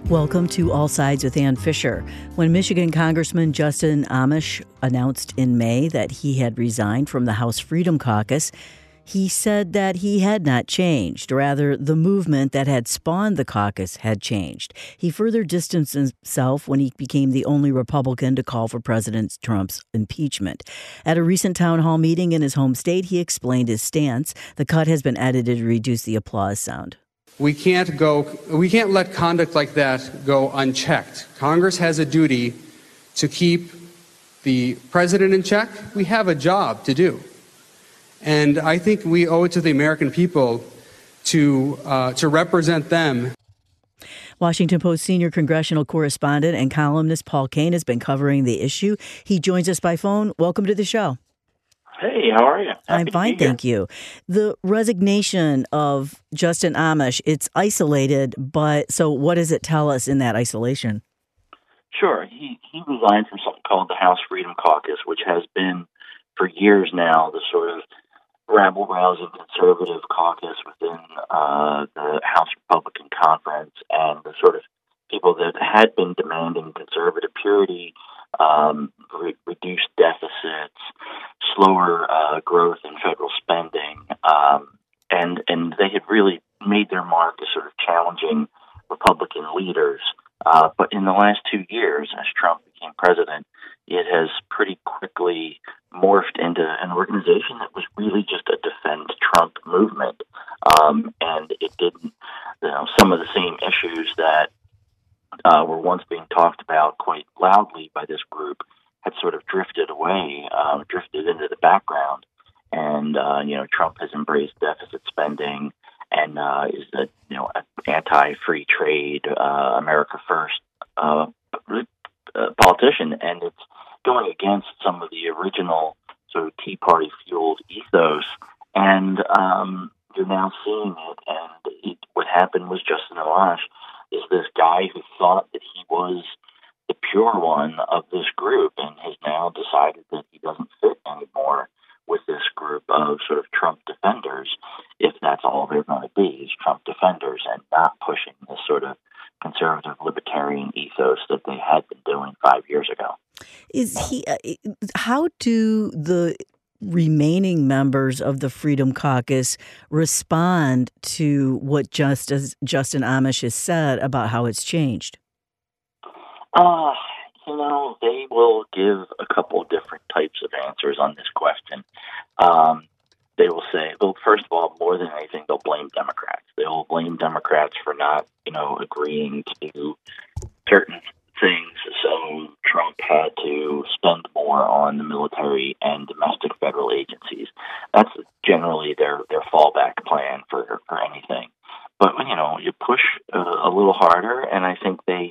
Welcome to All Sides with Ann Fisher. When Michigan Congressman Justin Amash announced in May that he had resigned from the House Freedom Caucus, he said that he had not changed. Rather, the movement that had spawned the caucus had changed. He further distanced himself when he became the only Republican to call for President Trump's impeachment. At a recent town hall meeting in his home state, he explained his stance. The cut has been edited to reduce the applause sound. We can't let conduct like that go unchecked. Congress has a duty to keep the president in check. We have a job to do. And I think we owe it to the American people to represent them. Washington Post senior congressional correspondent and columnist Paul Kane has been covering the issue. He joins us by phone. Welcome to the show. Hey, how are you? I'm fine, thank you. The resignation of Justin Amash, it's isolated, but so what does it tell us in that isolation? Sure. He resigned from something called the House Freedom Caucus, which has been for years now the sort of rabble-rousing conservative caucus within the House Republican Conference, and the sort of people that had been demanding conservative purity, reduced deficits, slower growth in federal spending, and they had really made their mark as sort of challenging Republican leaders. But in the last 2 years, as Trump became president, it has pretty quickly morphed into an organization that was really just a defend Trump movement. And it didn't, some of the same issues that were once being talked about quite loudly by this group had sort of drifted away, drifted into the background. And, Trump has embraced deficit spending and is the, anti-free trade, America First politician. And it's going against some of the original sort of Tea Party-fueled ethos. And you're now seeing it. And what happened was Justin Amash is this guy who thought that he was the pure one of this group and has now decided that he doesn't fit anymore with this group of sort of Trump defenders, if that's all they're going to be, is Trump defenders, and not pushing this sort of conservative libertarian ethos that they had been doing 5 years ago. How do the remaining members of the Freedom Caucus respond to what Justin Amash has said about how it's changed? They will give a couple of different types of answers on this question. They will say, well, first of all, more than anything, they'll blame Democrats. They'll blame Democrats for not, agreeing to certain things. So Trump had to spend more on the military and domestic federal agencies. That's generally their fallback plan for anything. But, you push a little harder, and I think they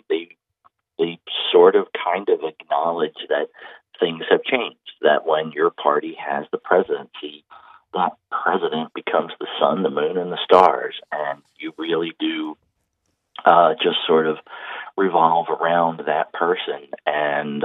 sort of kind of acknowledge that things have changed, that when your party has the presidency, that president becomes the sun, the moon, and the stars, and you really do just sort of revolve around that person. And,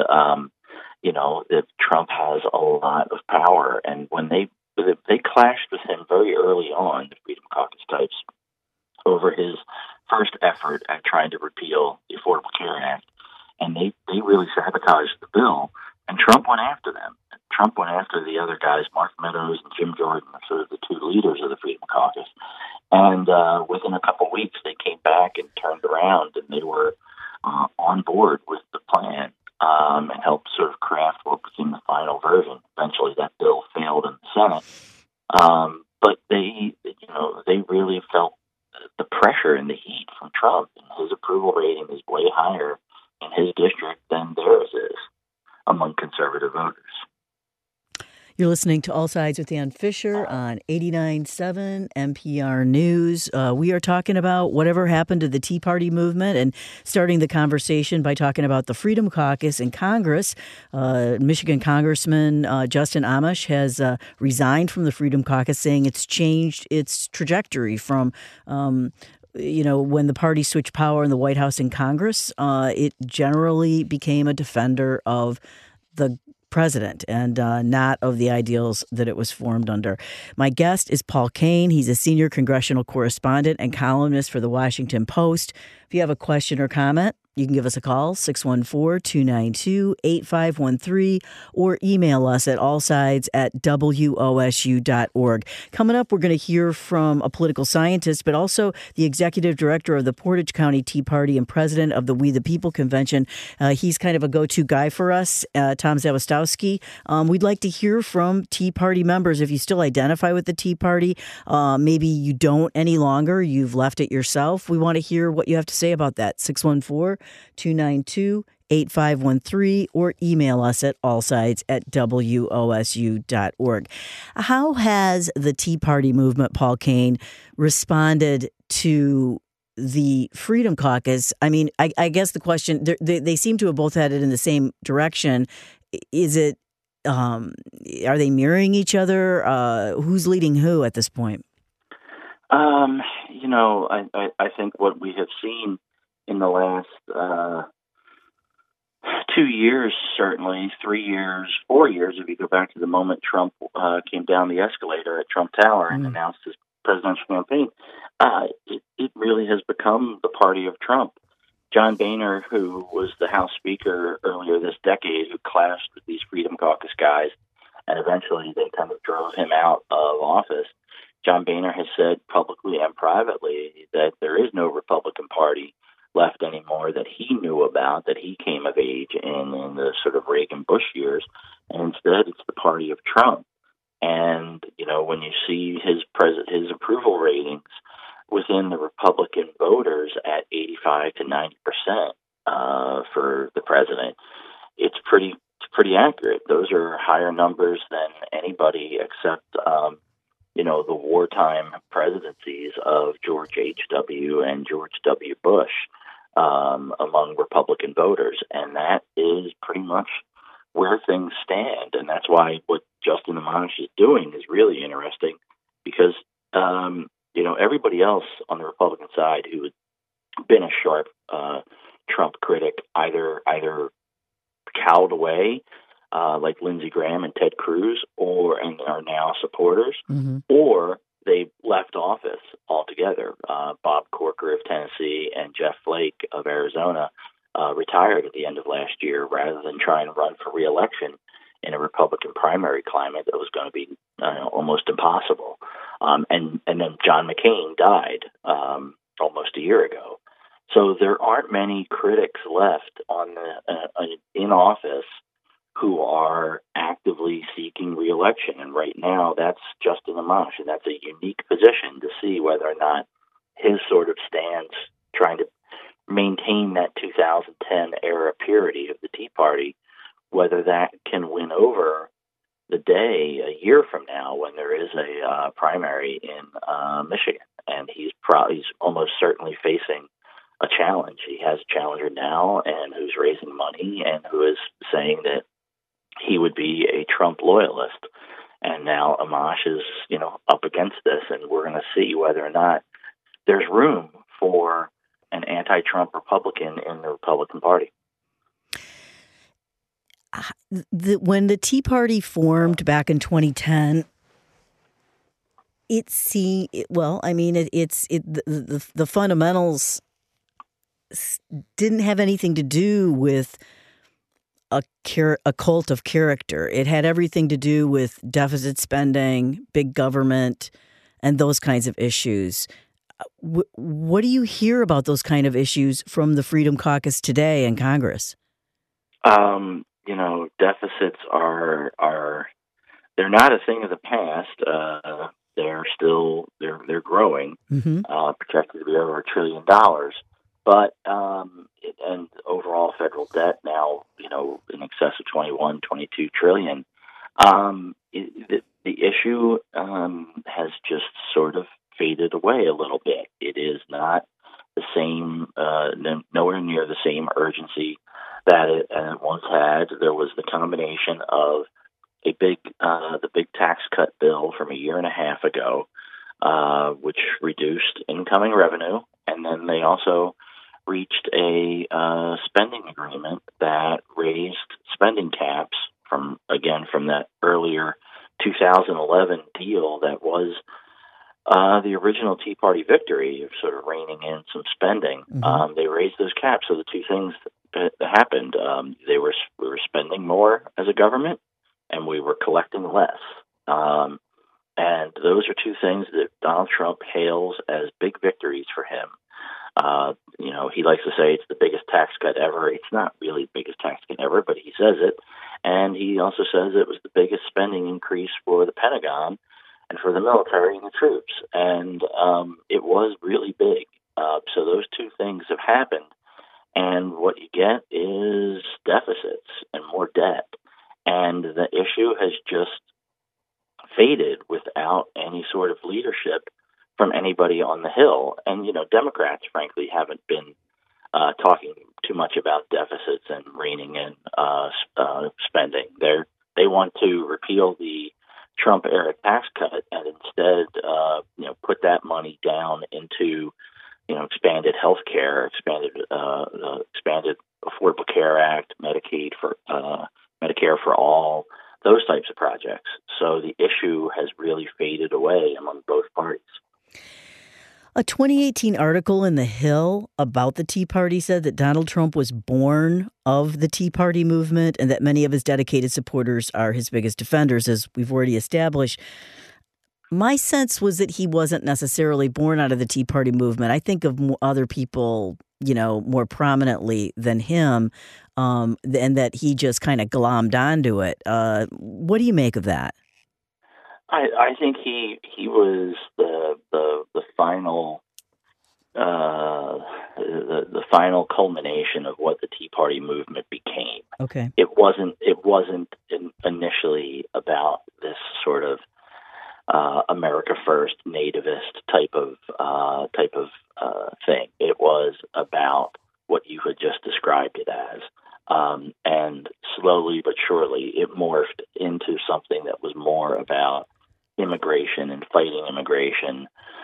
that Trump has a lot of power. And when they clashed with him very early on, the Freedom Caucus types, over his first effort at trying to repeal the Affordable Care Act, and they really sabotaged the bill, and Trump went after them. Trump went after the other guys, Mark Meadows and Jim Jordan, are sort of the two leaders of the Freedom Caucus. And within a couple of weeks, they came back and turned around, and they were on board with the plan and helped sort of craft what became the final version. Eventually, that bill failed in the Senate. But they really felt the pressure and the heat from Trump, and his approval rating is way higher in his district than theirs is among conservative voters. You're listening to All Sides with Ann Fisher on 89.7 NPR News. We are talking about whatever happened to the Tea Party movement and starting the conversation by talking about the Freedom Caucus in Congress. Michigan Congressman Justin Amash has resigned from the Freedom Caucus, saying it's changed its trajectory from when the party switched power in the White House and Congress. It generally became a defender of the president and not of the ideals that it was formed under. My guest is Paul Kane. He's a senior congressional correspondent and columnist for the Washington Post. If you have a question or comment, you can give us a call, 614-292-8513, or email us at allsides@wosu.org. Coming up, we're going to hear from a political scientist, but also the executive director of the Portage County Tea Party and president of the We the People Convention. He's kind of a go-to guy for us, Tom Zawistowski. We'd like to hear from Tea Party members. If you still identify with the Tea Party, maybe you don't any longer, you've left it yourself. We want to hear what you have to say about that. 614-292-8513, or email us at allsides@wosu.org. How has the Tea Party movement, Paul Kane, responded to the Freedom Caucus? I mean, I guess the question, they seem to have both headed in the same direction. Is it, are they mirroring each other? Who's leading who at this point? I think what we have seen in the last 2 years, certainly 3 years, 4 years, if you go back to the moment Trump came down the escalator at Trump Tower and announced his presidential campaign, it really has become the party of Trump. John Boehner, who was the House Speaker earlier this decade, who clashed with these Freedom Caucus guys, and eventually they kind of drove him out of office. John Boehner has said publicly and privately that there is no Republican Party left anymore that he knew about, that he came of age in the sort of Reagan-Bush years, and instead it's the party of Trump. And, when you see his approval ratings within the Republican voters at 85 to 90% for the president, it's pretty accurate. Those are higher numbers than anybody except the wartime presidencies of George H.W. and George W. Bush among Republican voters. And that is pretty much where things stand. And that's why what Justin Amash is doing is really interesting because, everybody else on the Republican side who had been a sharp Trump critic either cowed away, like Lindsey Graham and Ted Cruz, and are now supporters, or they left office altogether. Bob Corker of Tennessee and Jeff Flake of Arizona retired at the end of last year rather than try and run for re-election in a Republican primary climate that was going to be almost impossible. And then John McCain died almost a year ago. So there aren't many critics left in office who are actively seeking re-election. And right now, that's Justin Amash, and that's a unique position to see whether or not his sort of stance, trying to maintain that 2010 era purity of the Tea Party, whether that can win over the day a year from now when there is a primary in Michigan. And he's almost certainly facing a challenge. He has a challenger now, and who's raising money and who is saying that he would be a Trump loyalist. And now Amash is, up against this, and we're going to see whether or not there's room for an anti-Trump Republican in the Republican Party. When the Tea Party formed back in 2010, the fundamentals didn't have anything to do with a cult of character. It had everything to do with deficit spending, big government, and those kinds of issues. What do you hear about those kind of issues from the Freedom Caucus today in Congress? Deficits they're not a thing of the past. They're growing, projected to be over $1 trillion. But, and overall federal debt now, in excess of 22 trillion. The issue has just sort of faded away a little bit. It is not the same, nowhere near the same urgency that it once had. There was the combination of the big tax cut bill from a year and a half ago, which reduced incoming revenue, and then they also reached a spending agreement that raised spending caps from that earlier 2011 deal that was the original Tea Party victory of sort of reining in some spending. Mm-hmm. They raised those caps. So the two things that happened, we were spending more as a government, and we were collecting less. And those are two things that Donald Trump hails as big victories for him. He likes to say it's the biggest tax cut ever. It's not really the biggest tax cut ever, but he says it. And he also says it was the biggest spending increase for the Pentagon and for the military and the troops. And it was really big. So those two things have happened. And what you get is deficits and more debt. And the issue has just faded without any sort of leadership from anybody on the Hill. And, Democrats, frankly, haven't been talking too much about deficits and reining in spending. They want to repeal the Trump-era tax cut and instead, put that money down into, expanded health care, expanded Affordable Care Act, Medicare for all, those types of projects. So the issue has really faded away among both parties. A 2018 article in The Hill about the Tea Party said that Donald Trump was born of the Tea Party movement and that many of his dedicated supporters are his biggest defenders, as we've already established. My sense was that he wasn't necessarily born out of the Tea Party movement. I think of other people, more prominently than him, and that he just kind of glommed onto it. What do you make of that? I think he was the final the final culmination of what the Tea Party movement became. Okay. It wasn't initially about this sort of America First nativist type of thing. It was about what you had just described it as. And slowly but surely, it morphed into something that was more about immigration and fighting immigration,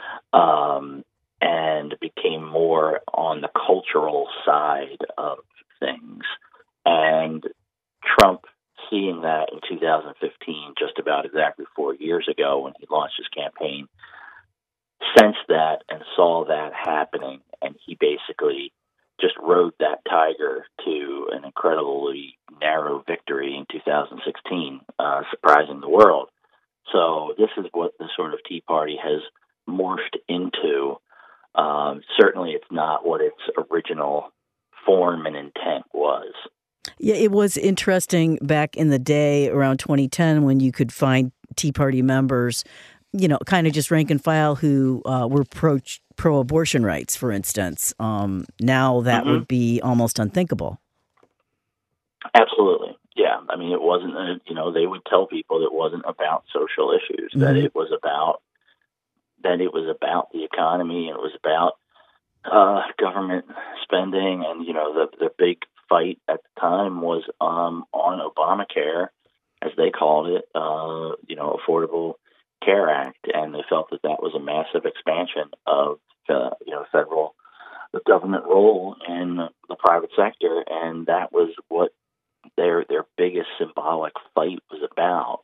and became more on the cultural side of things. And Trump, seeing that in 2015, just about exactly 4 years ago when he launched his campaign, sensed that and saw that happening, and he basically just rode that tiger to an incredibly narrow victory in 2016, surprising the world. So this is what the sort of Tea Party has morphed into. Certainly it's not what its original form and intent was. Yeah, it was interesting back in the day around 2010 when you could find Tea Party members, kind of just rank and file who were pro-abortion rights, for instance. Now that would be almost unthinkable. Absolutely. Yeah. I mean, it wasn't, they would tell people it wasn't about social issues, that it was about the economy, and it was about government spending. And, the big fight at the time was on Obamacare, as they called it, Affordable Care Act, and they felt that was a massive expansion of federal government role in the private sector, and that was what their biggest symbolic fight was about.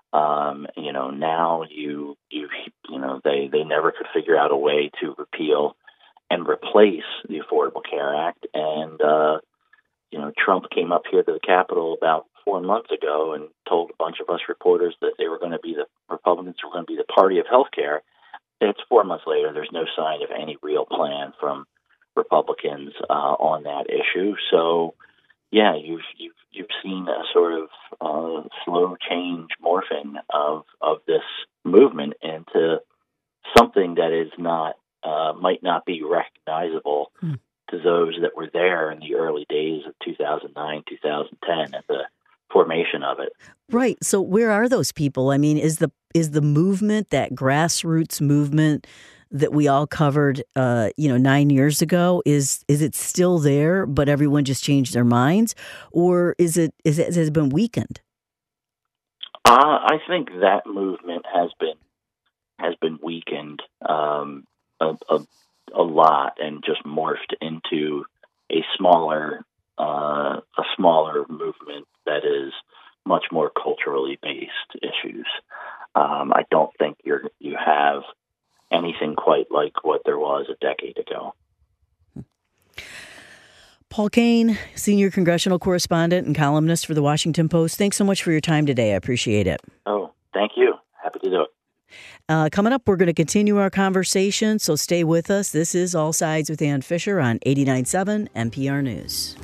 Now they never could figure out a way to repeal and replace the Affordable Care Act, and Trump came up here to the Capitol about 4 months ago and told a bunch of us reporters that the Republicans were going to be the party of healthcare. It's 4 months later. There's no sign of any real plan from Republicans on that issue. So, yeah, you've seen a sort of slow change morphing of this movement into something that is not might not be recognizable to those that were there in the early days of 2009, 2010 at the formation of it. Right. So where are those people? I mean, is the movement, that grassroots movement that we all covered 9 years ago, is it still there, but everyone just changed their minds, or has it been weakened? I think that movement has been weakened a lot, and just morphed into a smaller movement that is much more culturally based issues. I don't think you have anything quite like what there was a decade ago. Paul Kane, senior congressional correspondent and columnist for the Washington Post. Thanks so much for your time today. I appreciate it. Oh, thank you. Happy to do it. Coming up, we're going to continue our conversation, so stay with us. This is All Sides with Ann Fisher on 89.7 NPR News.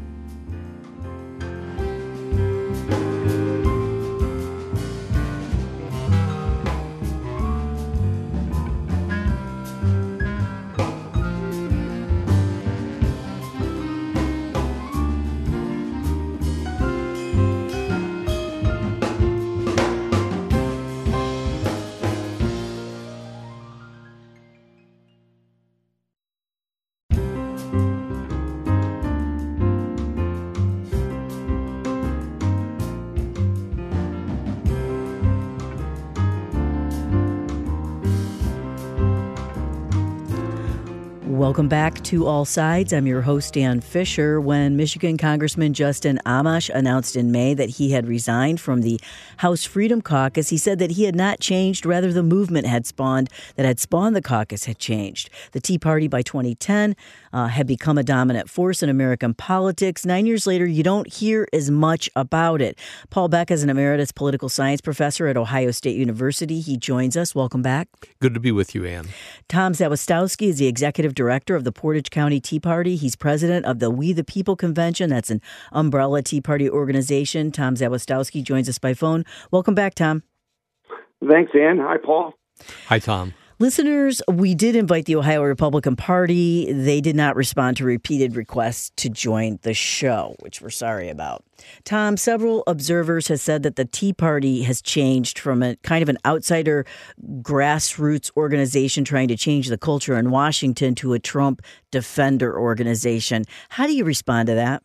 Welcome back to All Sides. I'm your host, Ann Fisher. When Michigan Congressman Justin Amash announced in May that he had resigned from the House Freedom Caucus, he said that he had not changed. Rather, the movement had spawned the caucus had changed. The Tea Party by 2010 had become a dominant force in American politics. 9 years later, you don't hear as much about it. Paul Beck is an emeritus political science professor at Ohio State University. He joins us. Welcome back. Good to be with you, Ann. Tom Zawistowski is the executive director of the Portage County Tea Party. He's president of the We the People Convention. That's an umbrella Tea Party organization. Tom Zawistowski joins us by phone. Welcome back, Tom. Thanks, Ann. Hi, Paul. Hi, Tom. Listeners, we did invite the Ohio Republican Party. They did not respond to repeated requests to join the show, which we're sorry about. Tom, several observers have said that the Tea Party has changed from a kind of an outsider grassroots organization trying to change the culture in Washington to a Trump defender organization. How do you respond to that?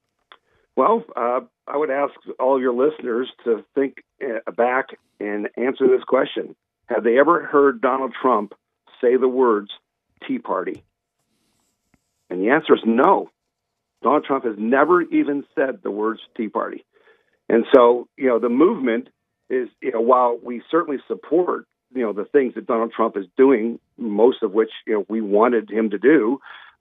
Well, I would ask all of your listeners to think back and answer this question. Have they ever heard Donald Trump say the words Tea Party? And the answer is no. Donald Trump has never even said the words Tea Party. And so, the movement is, while we certainly support, the things that Donald Trump is doing, most of which, we wanted him to do,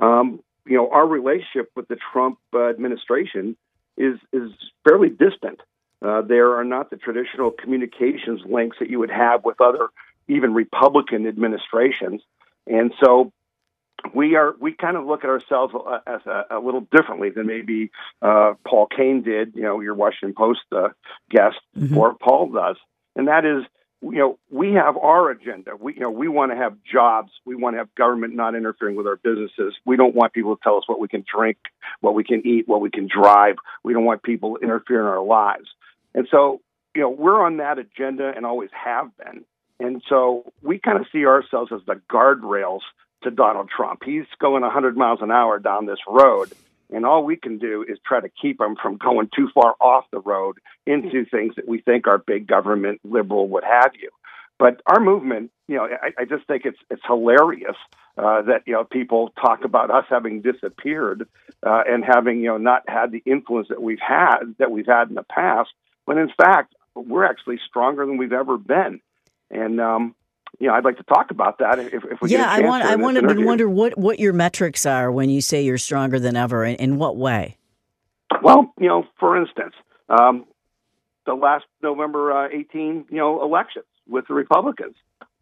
our relationship with the Trump administration is fairly distant. There are not the traditional communications links that you would have with other, even Republican administrations. And so we kind of look at ourselves as a little differently than maybe Paul Kane did, your Washington Post guest, or Paul does. And that is, we have our agenda. We want to have jobs. We want to have government not interfering with our businesses. We don't want people to tell us what we can drink, what we can eat, what we can drive. We don't want people interfering in our lives. And so, we're on that agenda and always have been. And so we kind of see ourselves as the guardrails to Donald Trump. He's going 100 miles an hour down this road, and all we can do is try to keep him from going too far off the road into things that we think are big government, liberal, what have you. But our movement, I just think it's hilarious that people talk about us having disappeared and having not had the influence that we've had in the past. When in fact, we're actually stronger than we've ever been. And, I'd like to talk about that if we get a chance. I wonder what your metrics are when you say you're stronger than ever. In what way? Well, for instance, the last November 18, elections with the Republicans,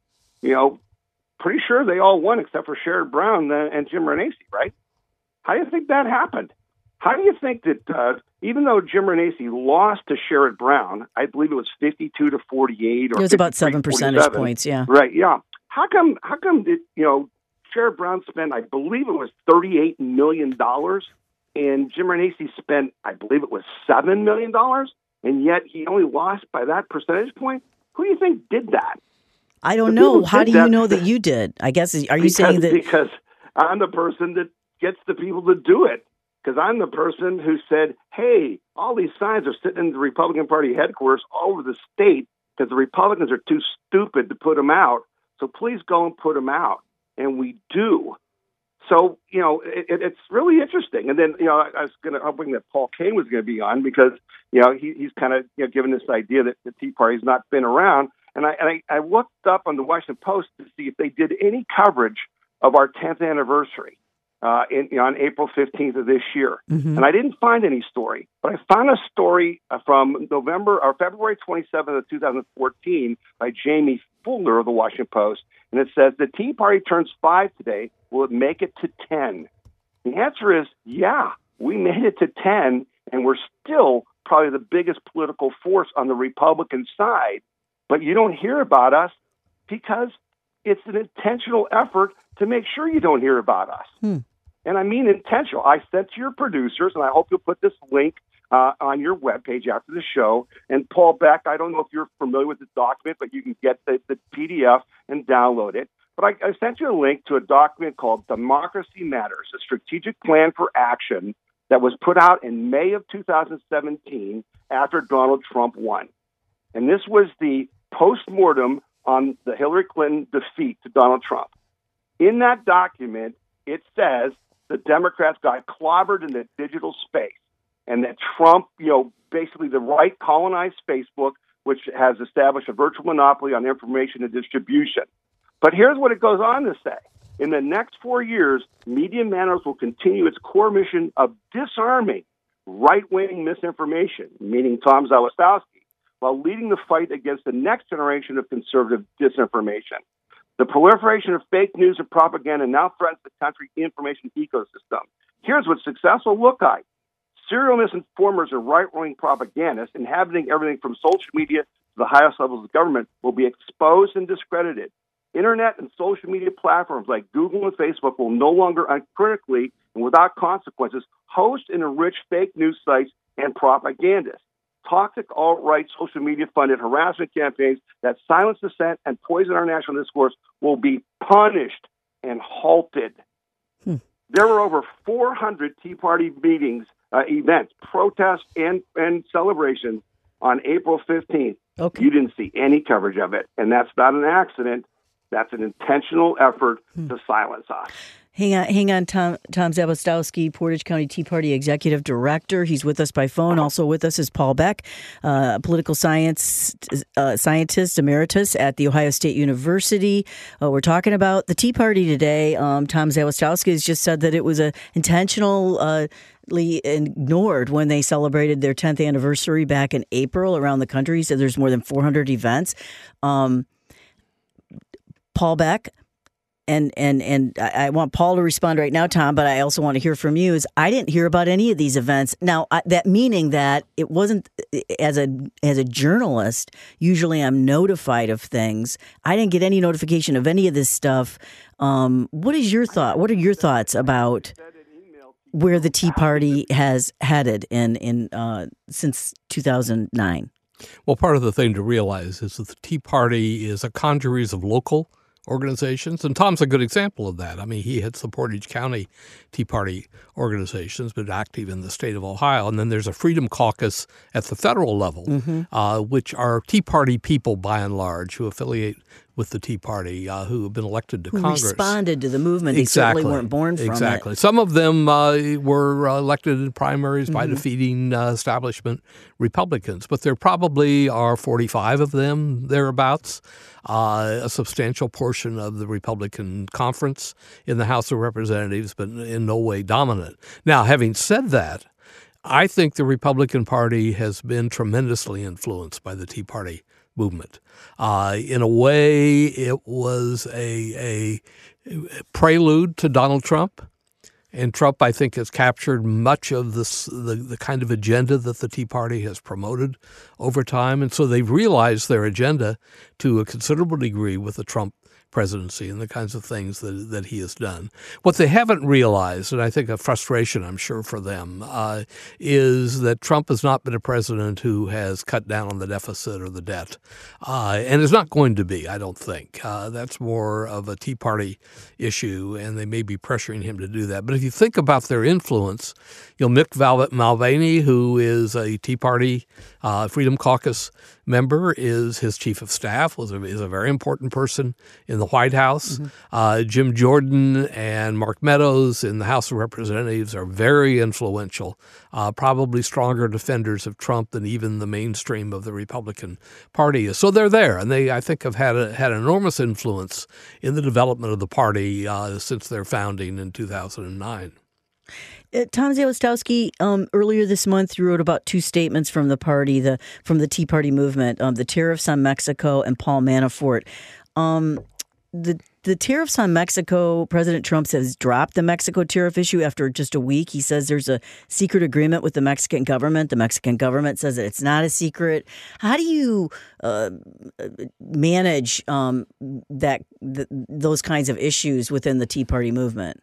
pretty sure they all won except for Sherrod Brown and Jim Renacci, right? How do you think that happened? How do you think that even though Jim Renacci lost to Sherrod Brown, I believe it was 52 to 48, or it was about 7 percentage points, yeah. Right, yeah. How come did Sherrod Brown spent, I believe it was $38 million, and Jim Renacci spent, I believe it was $7 million, and yet he only lost by that percentage point? Who do you think did that? I don't know. How do you know that you did? I guess, are you saying that? Because I'm the person that gets the people to do it. Because I'm the person who said, hey, all these signs are sitting in the Republican Party headquarters all over the state because the Republicans are too stupid to put them out. So please go and put them out. And we do. So, it's really interesting. And then, I was hoping that Paul Kane was going to be on because, he's kind of, given this idea that the Tea Party's not been around. And I looked up on the Washington Post to see if they did any coverage of our 10th anniversary on April 15th of this year. Mm-hmm. And I didn't find any story, but I found a story from February 27th of 2014 by Jamie Fuller of the Washington Post. And it says, the Tea Party turns 5 today. Will it make it to 10? The answer is, yeah, we made it to 10, and we're still probably the biggest political force on the Republican side. But you don't hear about us because it's an intentional effort to make sure you don't hear about us. And I mean intentional. I sent to your producers, and I hope you'll put this link on your webpage after the show. And Paul Beck, I don't know if you're familiar with the document, but you can get the PDF and download it. But I sent you a link to a document called Democracy Matters, a strategic plan for action that was put out in May of 2017 after Donald Trump won. And this was the postmortem on the Hillary Clinton defeat to Donald Trump. In that document, it says the Democrats got clobbered in the digital space and that Trump, basically the right colonized Facebook, which has established a virtual monopoly on information and distribution. But here's what it goes on to say. In the next 4 years, Media Matters will continue its core mission of disarming right-wing misinformation, meaning Tom Zawistowski, while leading the fight against the next generation of conservative disinformation. The proliferation of fake news and propaganda now threatens the country's information ecosystem. Here's what's successful look like. Serial misinformers and right-wing propagandists inhabiting everything from social media to the highest levels of government will be exposed and discredited. Internet and social media platforms like Google and Facebook will no longer uncritically and without consequences host and enrich fake news sites and propagandists. Toxic alt-right social media-funded harassment campaigns that silence dissent and poison our national discourse will be punished and halted. There were over 400 Tea Party meetings, events, protests, and celebrations on April 15th. Okay. You didn't see any coverage of it, and that's not an accident. That's an intentional effort to silence us. Hang on, Tom Zawistowski, Portage County Tea Party Executive Director. He's with us by phone. Also with us is Paul Beck, political scientist emeritus at The Ohio State University. We're talking about the Tea Party today. Tom Zawistowski has just said that it was intentionally ignored when they celebrated their 10th anniversary back in April around the country. He said there's more than 400 events. Paul Beck, and I want Paul to respond right now, Tom, but I also want to hear from you, is I didn't hear about any of these events. Now, that meaning that it wasn't, as a journalist, usually I'm notified of things. I didn't get any notification of any of this stuff. What is your thought? What are your thoughts about where the Tea Party has headed in since 2009? Well, part of the thing to realize is that the Tea Party is a congeries of local organizations, and Tom's a good example of that. I mean, he heads the Portage County Tea Party organizations, but active in the state of Ohio. And then there's a Freedom Caucus at the federal level, which are Tea Party people, by and large, who affiliate with the Tea Party, who have been elected to Congress. Responded to the movement. They certainly weren't born from it. Exactly. Some of them were elected in primaries by defeating establishment Republicans, but there probably are 45 of them, thereabouts. A substantial portion of the Republican conference in the House of Representatives, but in no way dominant. Now, having said that, I think the Republican Party has been tremendously influenced by the Tea Party movement. In a way, it was a prelude to Donald Trump. And Trump, I think, has captured much of the kind of agenda that the Tea Party has promoted over time. And so they've realized their agenda to a considerable degree with the Trump presidency and the kinds of things that he has done. What they haven't realized, and I think a frustration, I'm sure, for them, is that Trump has not been a president who has cut down on the deficit or the debt, and is not going to be, I don't think. That's more of a Tea Party issue, and they may be pressuring him to do that. But if you think about their influence, Mick Mulvaney, who is a Tea Party Freedom Caucus member is his chief of staff, is a very important person in the White House. Jim Jordan and Mark Meadows in the House of Representatives are very influential, probably stronger defenders of Trump than even the mainstream of the Republican Party is. So they're there, and they, I think, have had enormous influence in the development of the party since their founding in 2009. Tom Zalestowski, earlier this month, you wrote about two statements from the party, from the Tea Party movement, the tariffs on Mexico and Paul Manafort. The tariffs on Mexico, President Trump says dropped the Mexico tariff issue after just a week. He says there's a secret agreement with the Mexican government. The Mexican government says that it's not a secret. How do you manage those kinds of issues within the Tea Party movement?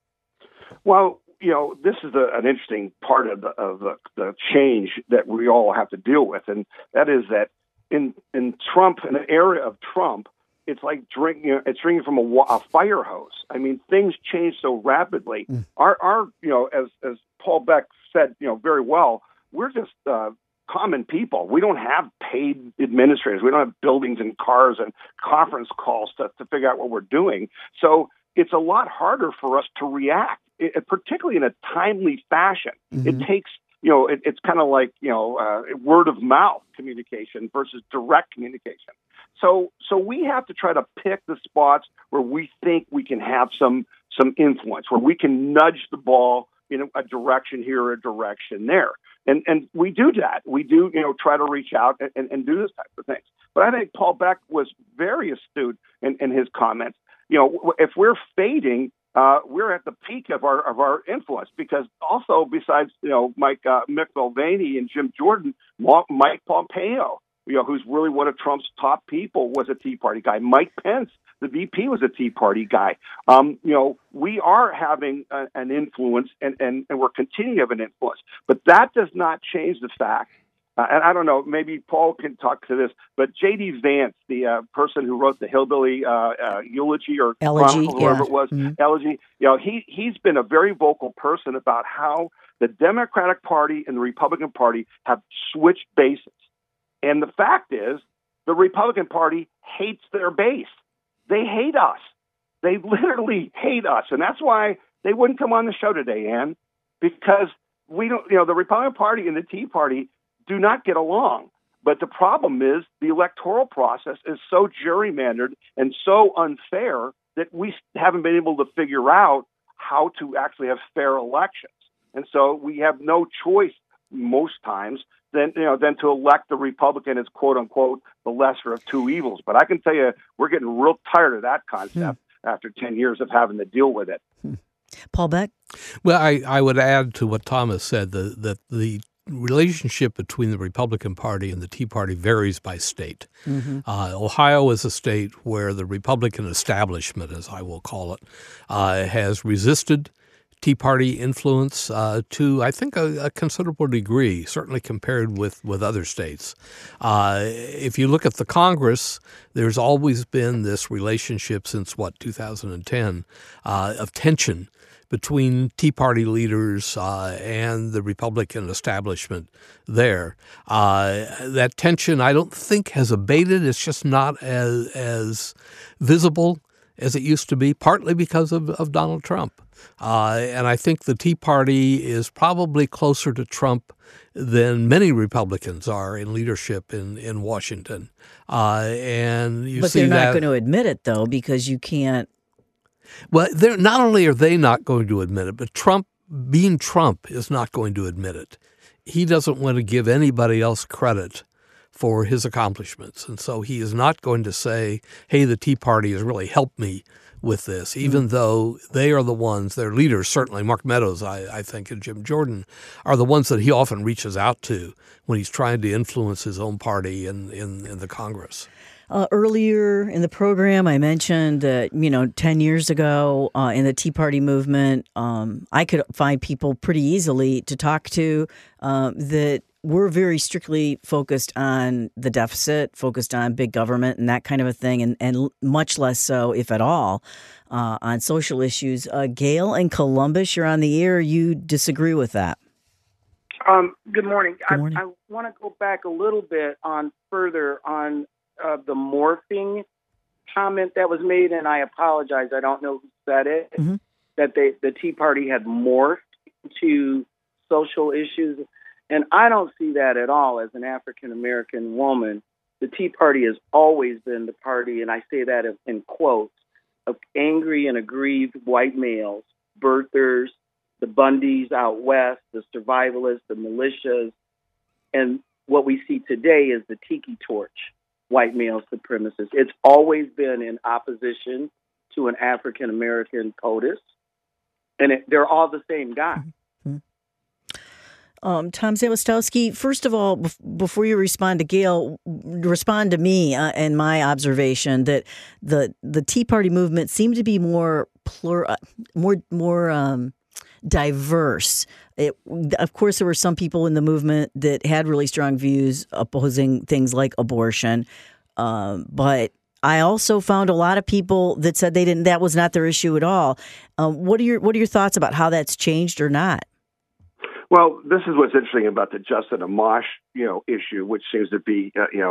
Well, this is an interesting part of the change that we all have to deal with, and that is that in Trump, in the era of Trump, it's like drinking from a fire hose. I mean, things change so rapidly. Our as Paul Beck said, very well, we're just common people. We don't have paid administrators. We don't have buildings and cars and conference calls to figure out what we're doing. So it's a lot harder for us to react, particularly in a timely fashion. It takes, it's kind of like, word of mouth communication versus direct communication. So we have to try to pick the spots where we think we can have some influence, where we can nudge the ball in a direction here or a direction there. And we do that. We do, try to reach out and do this type of things. But I think Paul Beck was very astute in his comments. If we're fading, we're at the peak of our influence, because also besides Mick Mulvaney and Jim Jordan, Mike Pompeo, who's really one of Trump's top people, was a Tea Party guy. Mike Pence, the VP, was a Tea Party guy. We are having an influence, and we're continuing to have an influence, but that does not change the fact. And I don't know, maybe Paul can talk to this, but J.D. Vance, the person who wrote the Hillbilly Eulogy or Elegy, whatever it was, Elegy, he's been a very vocal person about how the Democratic Party and the Republican Party have switched bases. And the fact is, the Republican Party hates their base. They hate us. They literally hate us. And that's why they wouldn't come on the show today, Ann, because we don't, the Republican Party and the Tea Party do not get along. But the problem is the electoral process is so gerrymandered and so unfair that we haven't been able to figure out how to actually have fair elections. And so we have no choice most times than to elect the Republican as, quote unquote, the lesser of two evils. But I can tell you, we're getting real tired of that concept after 10 years of having to deal with it. Paul Beck? Well, I would add to what Thomas said that the relationship between the Republican Party and the Tea Party varies by state. Ohio is a state where the Republican establishment, as I will call it, has resisted Tea Party influence to, I think, a considerable degree, certainly compared with other states. If you look at the Congress, there's always been this relationship since, 2010, of tension between Tea Party leaders and the Republican establishment there. That tension, I don't think, has abated. It's just not as visible as it used to be, partly because of Donald Trump. And I think the Tea Party is probably closer to Trump than many Republicans are in leadership in Washington. And you but see they're not that, going to admit it, though, because you can't. Well, not only are they not going to admit it, but Trump, being Trump, is not going to admit it. He doesn't want to give anybody else credit for his accomplishments. And so he is not going to say, hey, the Tea Party has really helped me with this, even though they are the ones, their leaders, certainly Mark Meadows, I think, and Jim Jordan, are the ones that he often reaches out to when he's trying to influence his own party in the Congress. Earlier in the program, I mentioned that, 10 years ago in the Tea Party movement, I could find people pretty easily to talk to that were very strictly focused on the deficit, focused on big government and that kind of a thing, and much less so, if at all, on social issues. Gail in Columbus, you're on the air. You disagree with that? Good morning. Good morning. I want to go back a little bit further on the morphing comment that was made, and I apologize. I don't know who said it, Mm-hmm. that the Tea Party had morphed into social issues. And I don't see that at all as an African-American woman. The Tea Party has always been the party, and I say that in quotes, of angry and aggrieved white males, birthers, the Bundys out west, the survivalists, the militias. And what we see today is the tiki torch, white male supremacists. It's always been in opposition to an African-American POTUS, and they're all the same guy. Mm-hmm. Tom Zawistowski, first of all, before you respond to Gail, respond to me and my observation that the Tea Party movement seemed to be more diverse. Of course, there were some people in the movement that had really strong views opposing things like abortion, but I also found a lot of people that said that was not their issue at all. What are your thoughts about how that's changed or not? Well, this is what's interesting about the Justin Amash, issue, which seems to be,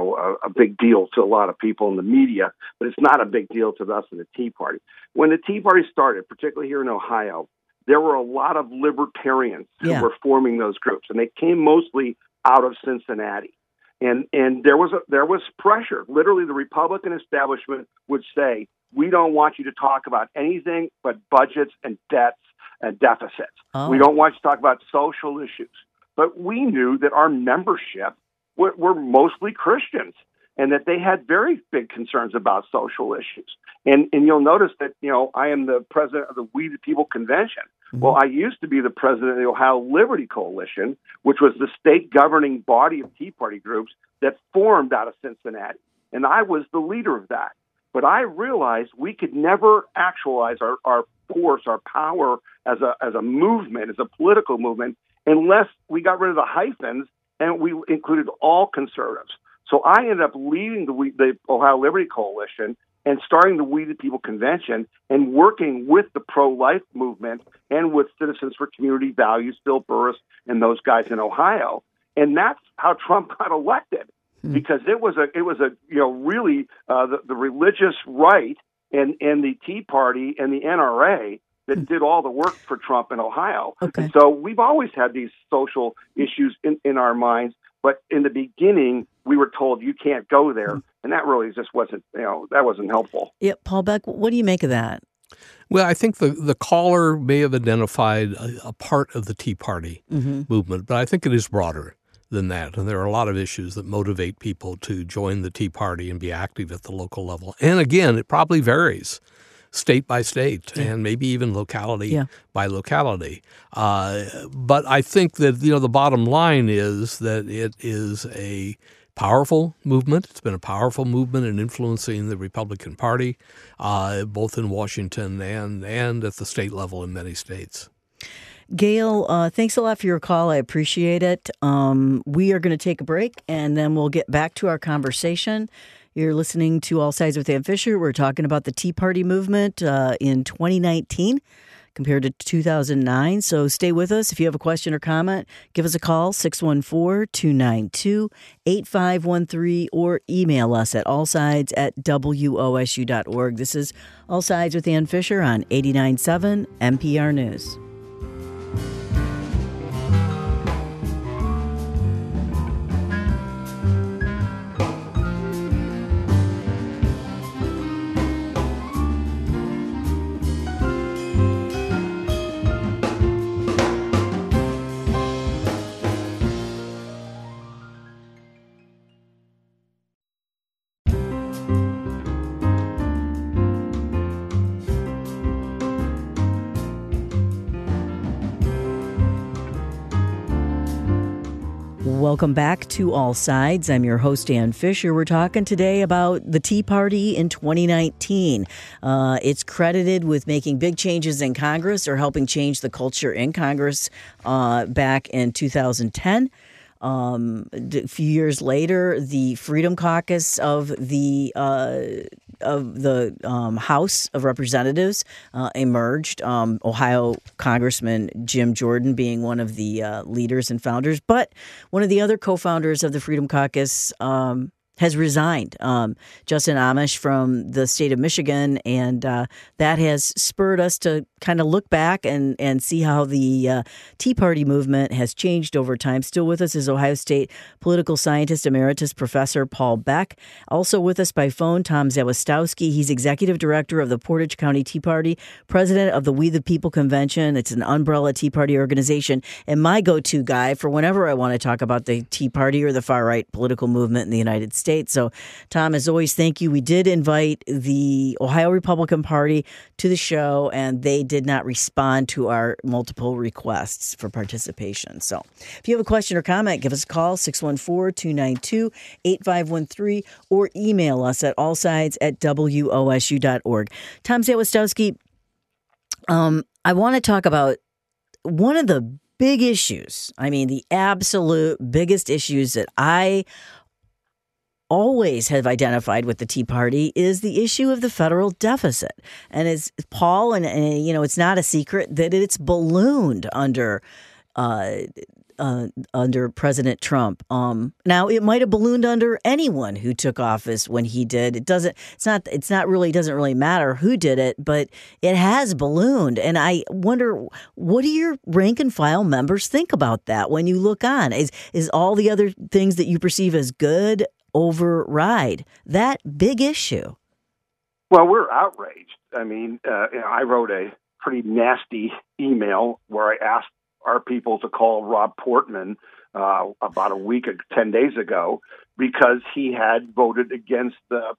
a big deal to a lot of people in the media, but it's not a big deal to us in the Tea Party. When the Tea Party started, particularly here in Ohio, there were a lot of libertarians who were forming those groups, and they came mostly out of Cincinnati. And there was pressure. Literally, the Republican establishment would say, "We don't want you to talk about anything but budgets and debts and deficits. We don't want you to talk about social issues." But we knew that our membership were mostly Christians and that they had very big concerns about social issues. And you'll notice that, I am the president of the We the People Convention. Mm-hmm. Well, I used to be the president of the Ohio Liberty Coalition, which was the state governing body of Tea Party groups that formed out of Cincinnati. And I was the leader of that. But I realized we could never actualize our force, our power as a movement, as a political movement, unless we got rid of the hyphens and we included all conservatives. So I ended up leading the Ohio Liberty Coalition and starting the We the People Convention and working with the pro-life movement and with Citizens for Community Values, Bill Burris, and those guys in Ohio. And that's how Trump got elected, because it was really the religious right and the Tea Party and the NRA that did all the work for Trump in Ohio. Okay. And so we've always had these social issues in our minds, but in the beginning we were told you can't go there, and that really just wasn't helpful. Yeah, Paul Beck, what do you make of that? Well, I think the caller may have identified a part of the Tea Party movement, but I think it is broader than that. And there are a lot of issues that motivate people to join the Tea Party and be active at the local level. And again, it probably varies state by state and maybe even locality by locality. But I think that, the bottom line is that it is a powerful movement. It's been a powerful movement in influencing the Republican Party, both in Washington and at the state level in many states. Gail, thanks a lot for your call. I appreciate it. We are going to take a break, and then we'll get back to our conversation. You're listening to All Sides with Ann Fisher. We're talking about the Tea Party movement in 2019 compared to 2009. So stay with us. If you have a question or comment, give us a call, 614-292-8513, or email us at allsides@wosu.org. This is All Sides with Ann Fisher on 89.7 NPR News. Welcome back to All Sides. I'm your host, Ann Fisher. We're talking today about the Tea Party in 2019. It's credited with making big changes in Congress or helping change the culture in Congress back in 2010. A few years later, the Freedom Caucus of the House of Representatives emerged. Ohio Congressman Jim Jordan being one of the leaders and founders, but one of the other co-founders of the Freedom Caucus has resigned, Justin Amash from the state of Michigan, and that has spurred us to kind of look back and see how the Tea Party movement has changed over time. Still with us is Ohio State political scientist emeritus Professor Paul Beck. Also with us by phone, Tom Zawistowski. He's executive director of the Portage County Tea Party, president of the We the People Convention. It's an umbrella Tea Party organization, and my go-to guy for whenever I want to talk about the Tea Party or the far-right political movement in the United States. So, Tom, as always, thank you. We did invite the Ohio Republican Party to the show, and they did not respond to our multiple requests for participation. So if you have a question or comment, give us a call, 614-292-8513, or email us at allsides@wosu.org. Tom Zawistowski, I want to talk about one of the big issues, the absolute biggest issues that I always have identified with the Tea Party is the issue of the federal deficit. And as Paul, and it's not a secret that it's ballooned under President Trump. Now it might have ballooned under anyone who took office when he did. It doesn't really matter who did it, but it has ballooned. And I wonder, what do your rank and file members think about that when you look on? Is all the other things that you perceive as good override that big issue? Well, we're outraged. I wrote a pretty nasty email where I asked our people to call Rob Portman about a week or 10 days ago because he had voted against the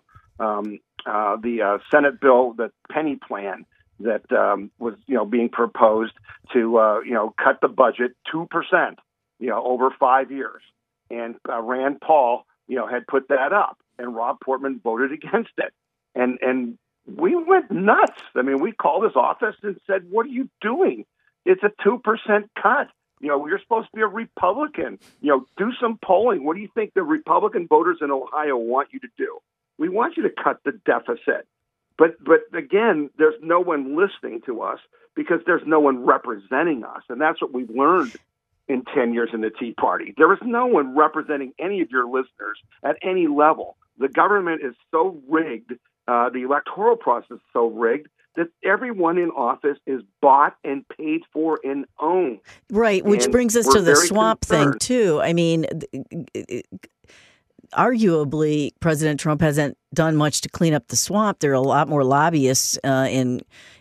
Senate bill, the Penny Plan that was being proposed to cut the budget 2% over 5 years, and Rand Paul had put that up, and Rob Portman voted against it. And we went nuts. We called his office and said, what are you doing? It's a 2% cut. You're supposed to be a Republican. Do some polling. What do you think the Republican voters in Ohio want you to do? We want you to cut the deficit. But again, there's no one listening to us because there's no one representing us. And that's what we've learned in 10 years in the Tea Party. There is no one representing any of your listeners at any level. The government is so rigged, the electoral process is so rigged, that everyone in office is bought and paid for and owned. Right, which brings us to the swamp thing, too. Arguably, President Trump hasn't done much to clean up the swamp. There are a lot more lobbyists in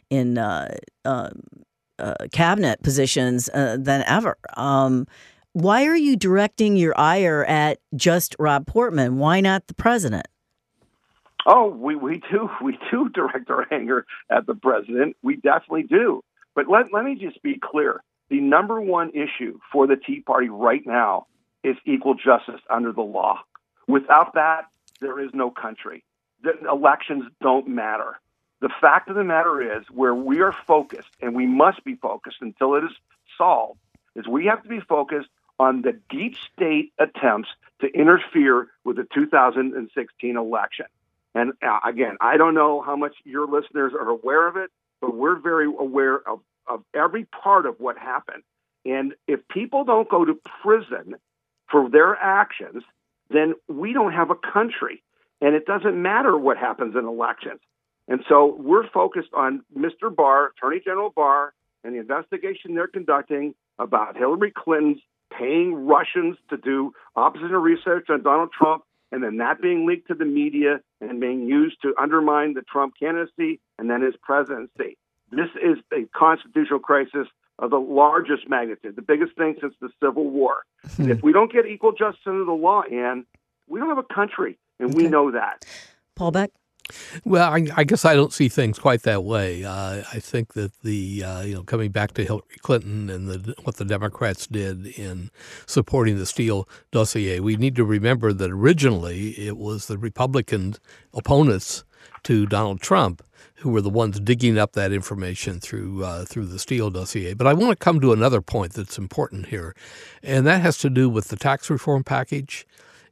cabinet positions than ever. Why are you directing your ire at just Rob Portman? Why not the president? Oh, we do direct our anger at the president. We definitely do. But let me just be clear. The number one issue for the Tea Party right now is equal justice under the law. Without that, there is no country. The elections don't matter. The fact of the matter is, where we are focused, and we must be focused until it is solved, is we have to be focused on the deep state attempts to interfere with the 2016 election. And again, I don't know how much your listeners are aware of it, but we're very aware of every part of what happened. And if people don't go to prison for their actions, then we don't have a country. And it doesn't matter what happens in elections. And so we're focused on Mr. Barr, Attorney General Barr, and the investigation they're conducting about Hillary Clinton's paying Russians to do opposition research on Donald Trump, and then that being leaked to the media and being used to undermine the Trump candidacy and then his presidency. This is a constitutional crisis of the largest magnitude, the biggest thing since the Civil War. And if we don't get equal justice under the law, Ann, we don't have a country, and we know that. Paul Beck? Well, I guess I don't see things quite that way. I think that coming back to Hillary Clinton and what the Democrats did in supporting the Steele dossier, we need to remember that originally it was the Republican opponents to Donald Trump who were the ones digging up that information through the Steele dossier. But I want to come to another point that's important here, and that has to do with the tax reform package.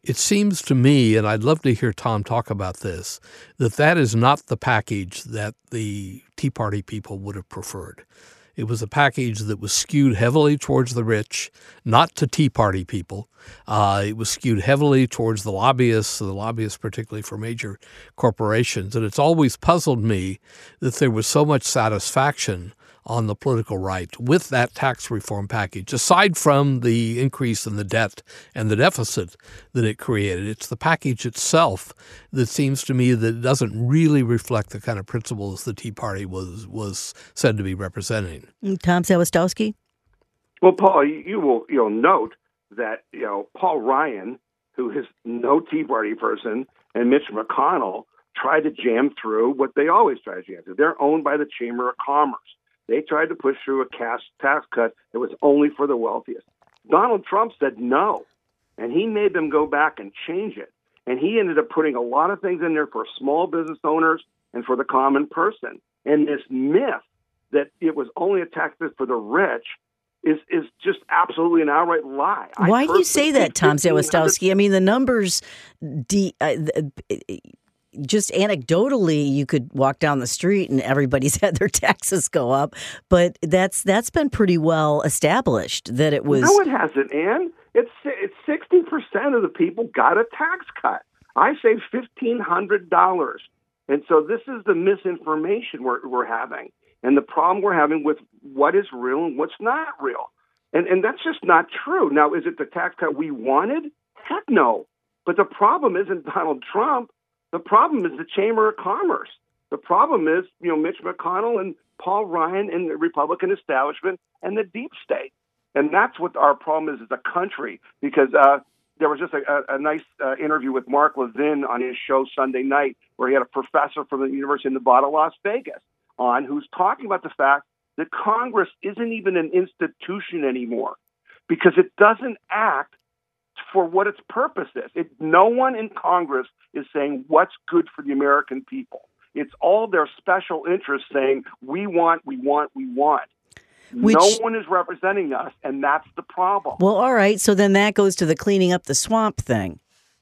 It seems to me, and I'd love to hear Tom talk about this, that is not the package that the Tea Party people would have preferred. It was a package that was skewed heavily towards the rich, not to Tea Party people. It was skewed heavily towards the lobbyists particularly for major corporations. And it's always puzzled me that there was so much satisfaction on the political right with that tax reform package, aside from the increase in the debt and the deficit that it created. It's the package itself that seems to me that it doesn't really reflect the kind of principles the Tea Party was said to be representing. Tom Sawastowski? Well, Paul, you'll note that Paul Ryan, who is no Tea Party person, and Mitch McConnell tried to jam through what they always try to jam through. They're owned by the Chamber of Commerce. They tried to push through a cash tax cut that was only for the wealthiest. Donald Trump said no, and he made them go back and change it. And he ended up putting a lot of things in there for small business owners and for the common person. And this myth that it was only a tax for the rich is just absolutely an outright lie. Why do you say that, Tom Sawastowski? I mean, the numbers just anecdotally, you could walk down the street and everybody's had their taxes go up, but that's been pretty well established that it was. No, it hasn't, Ann. It's 60% of the people got a tax cut. I saved $1,500, and so this is the misinformation we're having, and the problem we're having with what is real and what's not real, and that's just not true. Now, is it the tax cut we wanted? Heck no. But the problem isn't Donald Trump. The problem is the Chamber of Commerce. The problem is, Mitch McConnell and Paul Ryan and the Republican establishment and the deep state. And that's what our problem is as a country, because there was just a nice interview with Mark Levin on his show Sunday night, where he had a professor from the University of Nevada, Las Vegas, on who's talking about the fact that Congress isn't even an institution anymore because it doesn't act for what its purpose is. No one in Congress is saying what's good for the American people. It's all their special interests saying, we want. No one is representing us, and that's the problem. Well, all right, so then that goes to the cleaning up the swamp thing.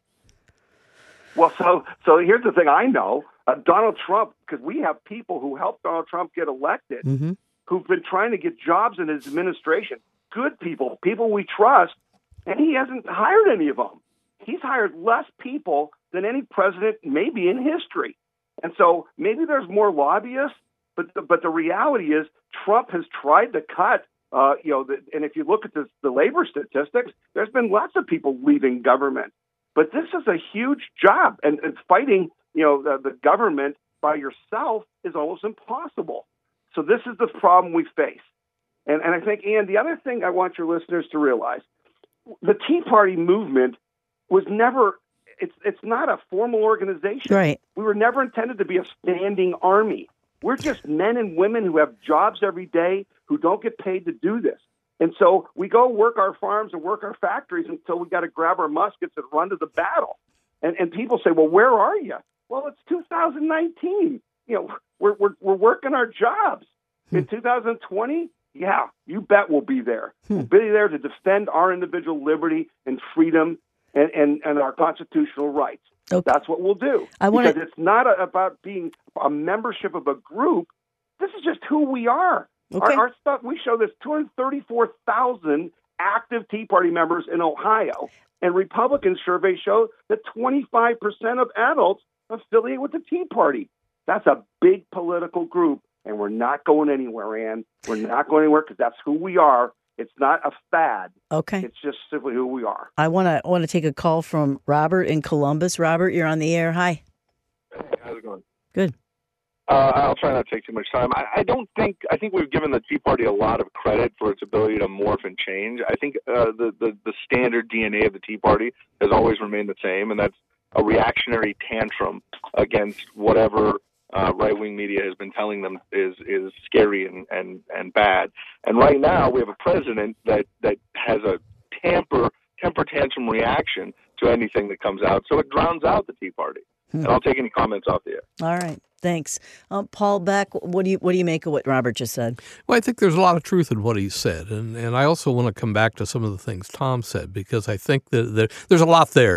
Well, so here's the thing I know. Donald Trump, because we have people who helped Donald Trump get elected, who've been trying to get jobs in his administration, good people we trust, and he hasn't hired any of them. He's hired less people than any president maybe in history. And so maybe there's more lobbyists, but the reality is Trump has tried to cut, and if you look at the labor statistics, there's been lots of people leaving government. But this is a huge job, and fighting, the government by yourself is almost impossible. So this is the problem we face. And I think, Ann, the other thing I want your listeners to realize, the Tea Party movement was never, it's not a formal organization. Right. We were never intended to be a standing army. We're just men and women who have jobs every day who don't get paid to do this. And so we go work our farms and work our factories until we got to grab our muskets and run to the battle. And people say, well, where are you? Well, it's 2019. We're working our jobs. In 2020, yeah, you bet we'll be there. We'll be there to defend our individual liberty and freedom and our constitutional rights. Okay. That's what we'll do. Because it's not about being a membership of a group. This is just who we are. Okay. Our stuff, we show this 234,000 active Tea Party members in Ohio, and Republican surveys show that 25% of adults affiliate with the Tea Party. That's a big political group, and we're not going anywhere, Ann. We're not going anywhere because that's who we are. It's not a fad. Okay. It's just simply who we are. I want to take a call from Robert in Columbus. Robert, you're on the air. Hi. Hey, how's it going? Good. I'll try not to take too much time. I think we've given the Tea Party a lot of credit for its ability to morph and change. I think the standard DNA of the Tea Party has always remained the same, and that's a reactionary tantrum against whatever right-wing media has been telling them is scary and bad. And right now we have a president that has a temper tantrum reaction to anything that comes out, so it drowns out the Tea Party. And I'll take any comments off the air. All right. Thanks. Paul Beck, what do you make of what Robert just said? Well, I think there's a lot of truth in what he said. And I also want to come back to some of the things Tom said, because I think that there's a lot there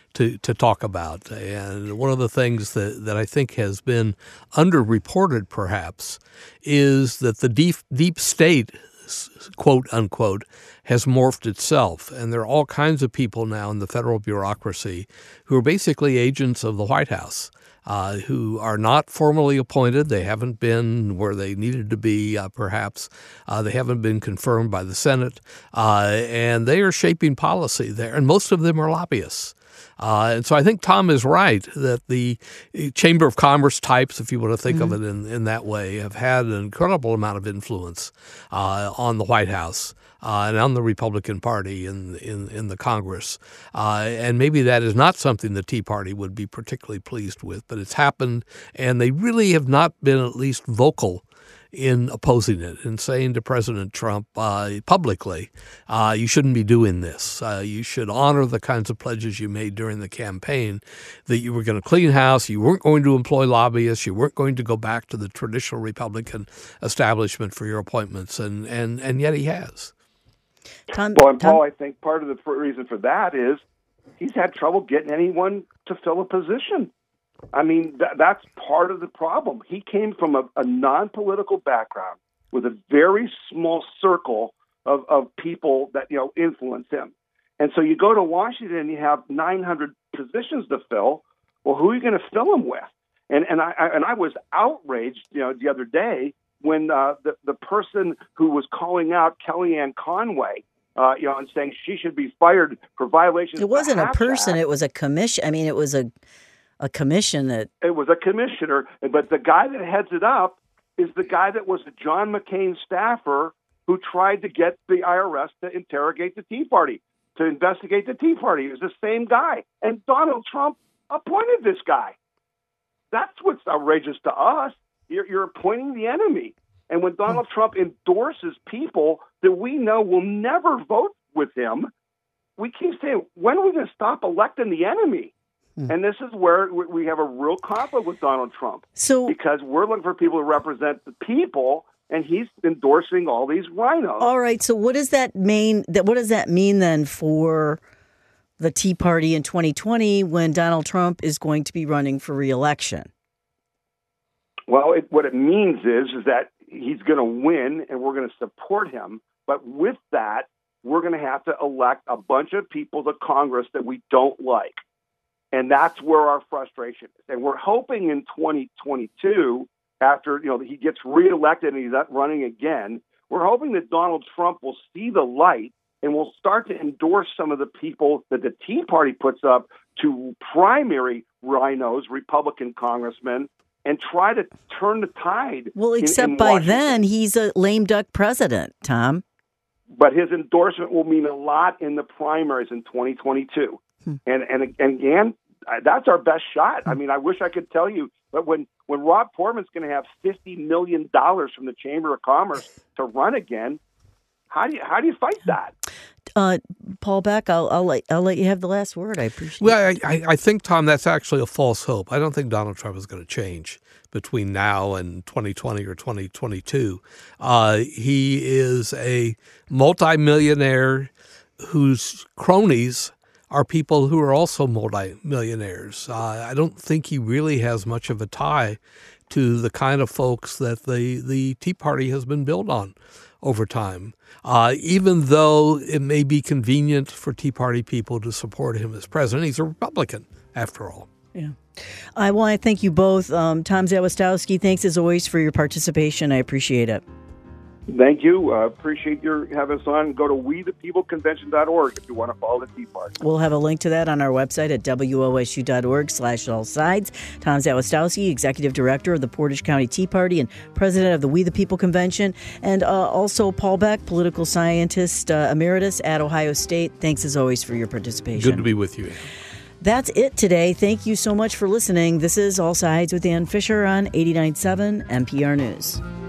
to talk about. And one of the things that I think has been underreported, perhaps, is that the deep state, quote unquote, has morphed itself. And there are all kinds of people now in the federal bureaucracy who are basically agents of the White House, who are not formally appointed. They haven't been where they needed to be, perhaps. They haven't been confirmed by the Senate. And they are shaping policy there. And most of them are lobbyists. And so I think Tom is right that the Chamber of Commerce types, if you want to think of it in that way, have had an incredible amount of influence on the White House and on the Republican Party in the Congress. And maybe that is not something the Tea Party would be particularly pleased with, but it's happened, and they really have not been at least vocal in opposing it and saying to President Trump publicly, you shouldn't be doing this. You should honor the kinds of pledges you made during the campaign, that you were going to clean house, you weren't going to employ lobbyists, you weren't going to go back to the traditional Republican establishment for your appointments, and yet he has. Paul, I think part of the reason for that is he's had trouble getting anyone to fill a position. I mean, that's part of the problem. He came from a non-political background with a very small circle of people that, influence him. And so you go to Washington and you have 900 positions to fill. Well, who are you going to fill them with? And I was outraged, the other day when the person who was calling out Kellyanne Conway, and saying she should be fired for violations. It wasn't a person; it was a commission. I mean, it was a commission that... It was a commissioner, but the guy that heads it up is the guy that was a John McCain staffer who tried to get the IRS to interrogate the Tea Party, to investigate the Tea Party. It was the same guy. And Donald Trump appointed this guy. That's what's outrageous to us. You're appointing the enemy. And when Donald Trump endorses people that we know will never vote with him, we keep saying, when are we going to stop electing the enemy? And this is where we have a real conflict with Donald Trump. Because we're looking for people to represent the people, and he's endorsing all these rhinos. All right. So what does that mean? What does that mean then for the Tea Party in 2020 when Donald Trump is going to be running for re-election? Well, what it means is that he's going to win, and we're going to support him. But with that, we're going to have to elect a bunch of people to Congress that we don't like. And that's where our frustration is. And we're hoping in 2022, after he gets reelected and he's not running again, we're hoping that Donald Trump will see the light and will start to endorse some of the people that the Tea Party puts up to primary rhinos, Republican congressmen, and try to turn the tide. Well, except by then, he's a lame duck president, Tom. But his endorsement will mean a lot in the primaries in 2022. And again, that's our best shot. I mean, I wish I could tell you, but when Rob Portman's going to have $50 million from the Chamber of Commerce to run again, how do you fight that? Paul Beck, I'll let you have the last word. I appreciate it. Well, I think, Tom, that's actually a false hope. I don't think Donald Trump is going to change between now and 2020 or 2022. He is a multimillionaire whose cronies are people who are also multimillionaires. I don't think he really has much of a tie to the kind of folks that the Tea Party has been built on over time, even though it may be convenient for Tea Party people to support him as president. He's a Republican, after all. Yeah. I want to thank you both. Tom Zawistowski, thanks as always for your participation. I appreciate it. Thank you. Appreciate your having us on. Go to wethepeopleconvention.org if you want to follow the Tea Party. We'll have a link to that on our website at wosu.org/allsides. Tom Zawistowski, Executive Director of the Portage County Tea Party and President of the We the People Convention, and also Paul Beck, Political Scientist Emeritus at Ohio State. Thanks as always for your participation. Good to be with you. That's it today. Thank you so much for listening. This is All Sides with Ann Fisher on 89.7 NPR News.